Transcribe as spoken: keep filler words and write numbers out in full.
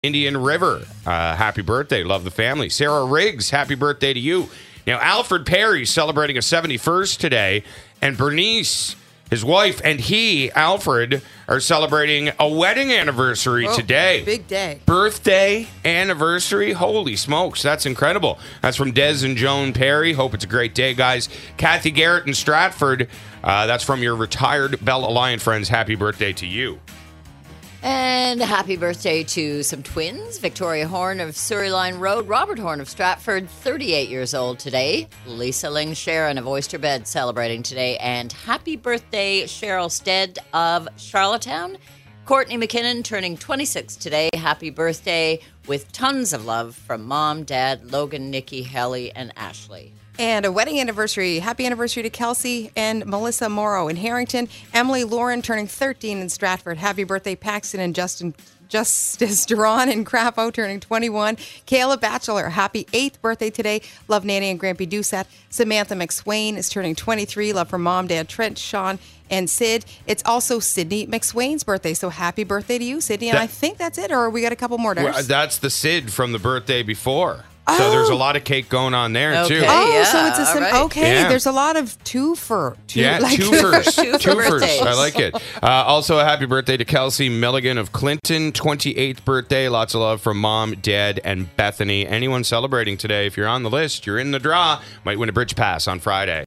Indian River, uh, happy birthday. Love the family. Sarah Riggs, happy birthday to you. Now, Alfred Perry celebrating a seventy-first today, and Bernice, his wife, and he, Alfred, are celebrating a wedding anniversary Whoa, today. Big day. Birthday anniversary. Holy smokes, that's incredible. That's from Des and Joan Perry. Hope it's a great day, guys. Kathy Garrett in Stratford, uh, that's from your retired Bell Alliant friends. Happy birthday to you. And happy birthday to some twins. Victoria Horn of Surrey Line Road, Robert Horn of Stratford, thirty-eight years old today. Lisa Ling Sharon of Oyster Bed celebrating today. And happy birthday, Cheryl Stead of Charlottetown. Courtney McKinnon turning twenty-six today. Happy birthday with tons of love from Mom, Dad, Logan, Nikki, Helly, and Ashley. And a wedding anniversary. Happy anniversary to Kelsey and Melissa Morrow in Harrington. Emily Lauren turning thirteen in Stratford. Happy birthday, Paxton and Justin Justice Duran in Crapo turning twenty-one. Kayla Batchelor, happy eighth birthday today. Love Nanny and Grampy Doucette. Samantha McSwain is turning twenty-three. Love from Mom, Dad, Trent, Sean, and Sid. It's also Sydney McSwain's birthday. So happy birthday to you, Sydney. And That- I think that's it, or we got a couple more days. Well, that's the Sid from the birthday before. So there's a lot of cake going on there, Okay. too. Oh, Yeah, so it's a all sim- right. okay. Yeah. There's a lot of two for two. Yeah, like- twofers. Two for Twofers. birthdays. I like it. Uh, also, a happy birthday to Kelsey Milligan of Clinton, twenty-eighth birthday. Lots of love from Mom, Dad, and Bethany. Anyone celebrating today, if you're on the list, you're in the draw. Might win a bridge pass on Friday.